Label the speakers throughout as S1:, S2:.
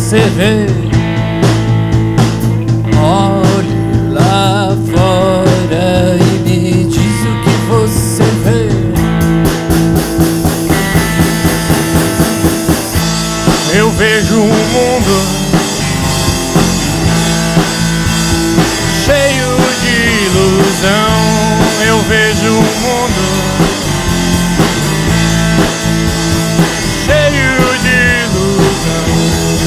S1: você vê. Olhe lá fora e me diz o que você vê. Eu vejo um mundo cheio de ilusão. Eu vejo um mundo cheio de ilusão.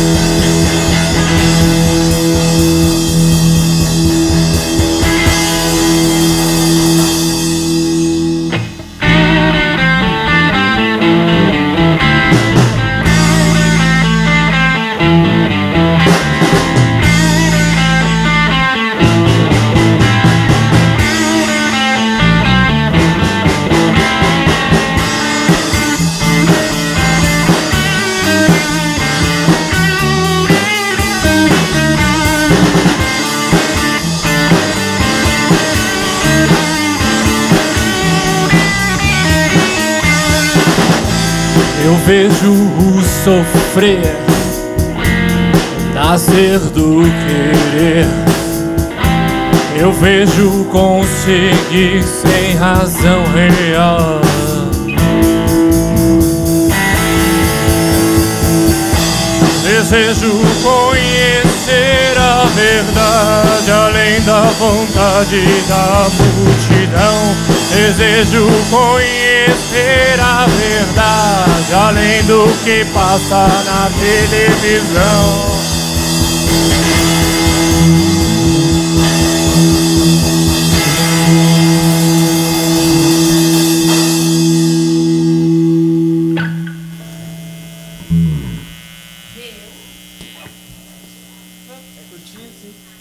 S1: Eu vejo o sofrer nascer do querer. Eu vejo conseguir sem razão real. Desejo conhecer a verdade além da vontade da multidão. Desejo conhecer a verdade além do que passa na televisão. É curtinho assim.